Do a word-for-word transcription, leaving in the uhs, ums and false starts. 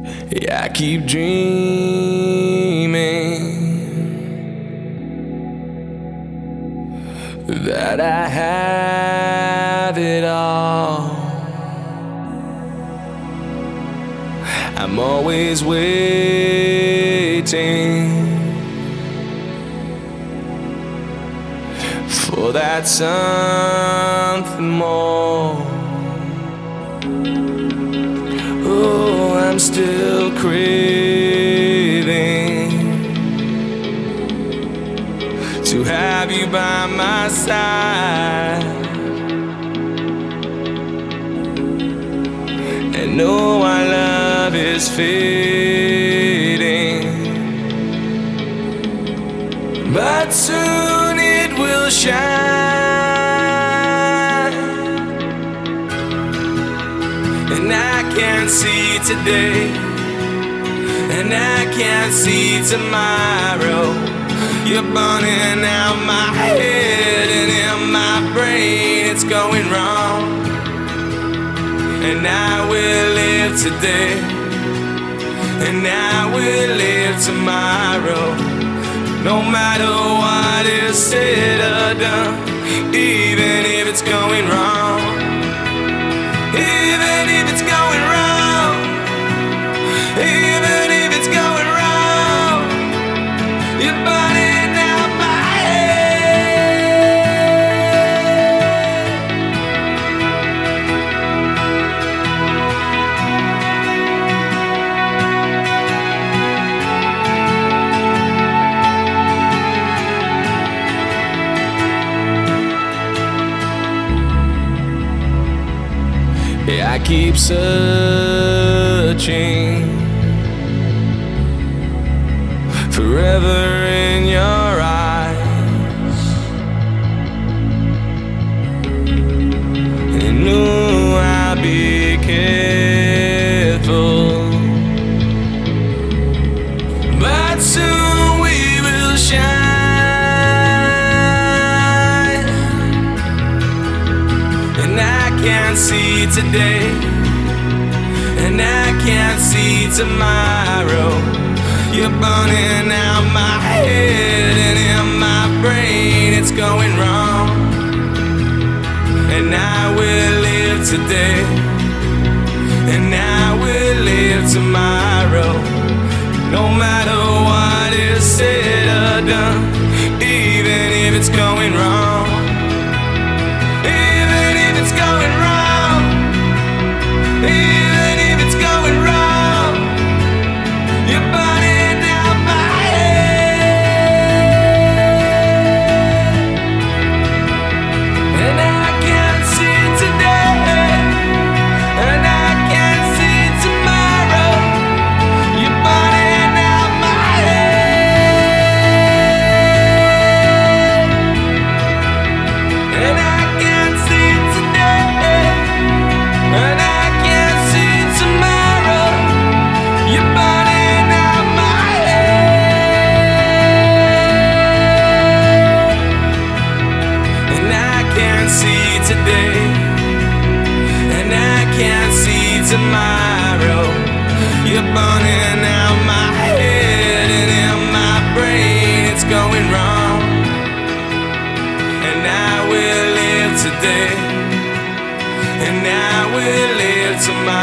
Yeah, I keep dreaming that I have it all. I'm always waiting for that something more. Oh, I'm still craving to have you by my side, and know our love is fading, but soon it will shine. And I can't see today, and I can't see tomorrow. You're burning out my head, and in my brain it's going wrong. And I will live today, and I will live tomorrow, no matter what is said or done, even if it's going wrong. Even if it's going wrong, even if it's going wrong, you're burning out my Yeah, I keep searching forever in your eyes, and no, I'll be careful, but soon we will shine. And I can't see today, and I can't see tomorrow. You're burning out my head, and in my brain it's going wrong. And I will live today, and I will live tomorrow, no matter what is said or done, even if it's going wrong. Even if it's going wrong, even if it's going wrong, you're burning out my head, and I can't see today, and I can't see tomorrow. You're burning out my head, and I can't see today, and I can't see tomorrow. You're burning out my head, and I can't see today, and I can't see tomorrow. You're burning out my head, and in my brain it's going wrong. And I will live today, and I will live tomorrow,